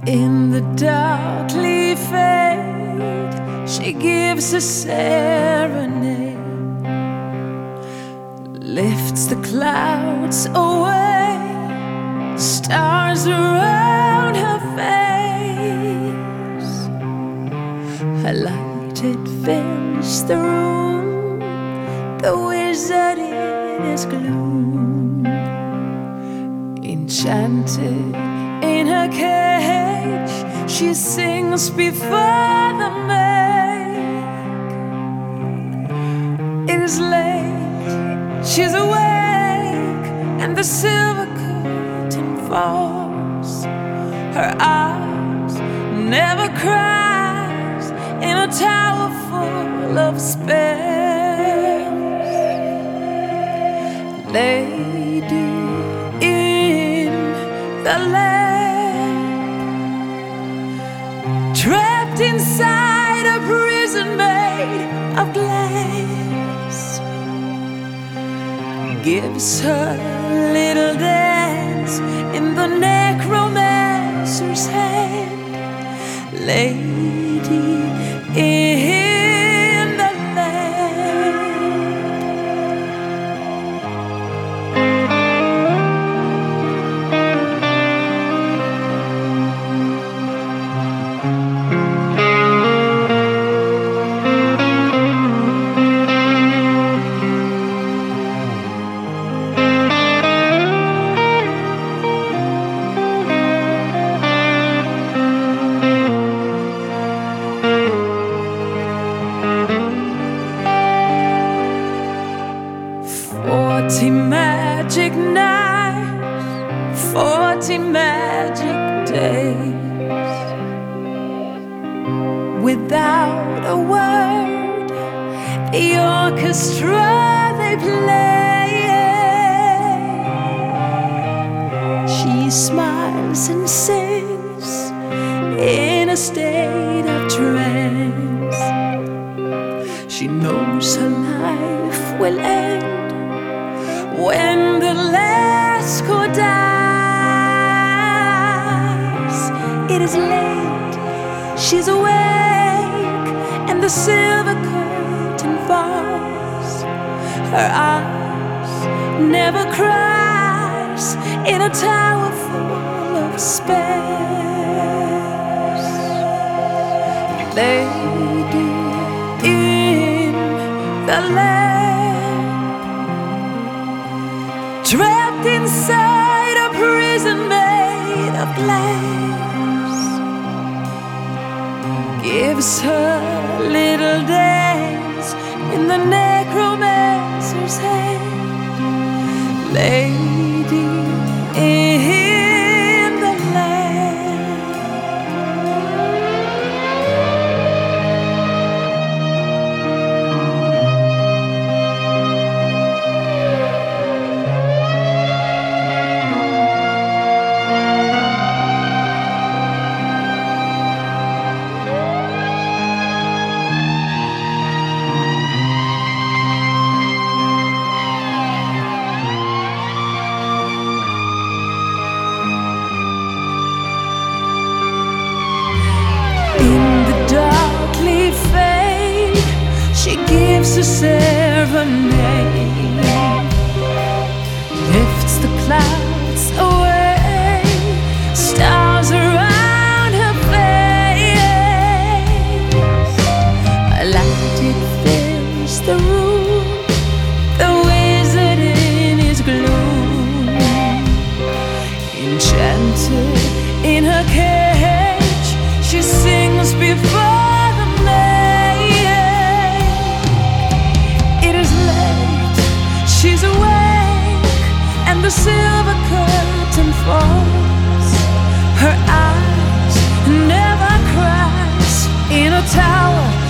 In the darkly fade, she gives a serenade, lifts the clouds away, stars around her face. Her light, it fills the room, the wizard in his gloom, enchanted in her cage, she sings before the maid. It is late, she's awake, and the silver curtain falls. Her eyes never cries in a tower full of spells. Lady in the lamp, trapped inside a prison made of glass, gives her little dance in the necromancer's hand. Lady in the land. Magic nights, 40 magic days, without a word, the orchestra they play. She smiles and sings in a state of trance. She knows her life will end when the last chord dies. It is late, she's awake, and the silver curtain falls. Her eyes never cries in a tower full of spells. Lady in the land, trapped inside a prison made of glass, gives her little dance in the necromancer's hand. Lady in the land. She gives a serenade, lifts the clouds away, stars around her face. A light, it fills the room, the wizard in his gloom, enchanted in her cage, she sings before the maid. She's awake, and the silver curtain falls. Her eyes never cries in a tower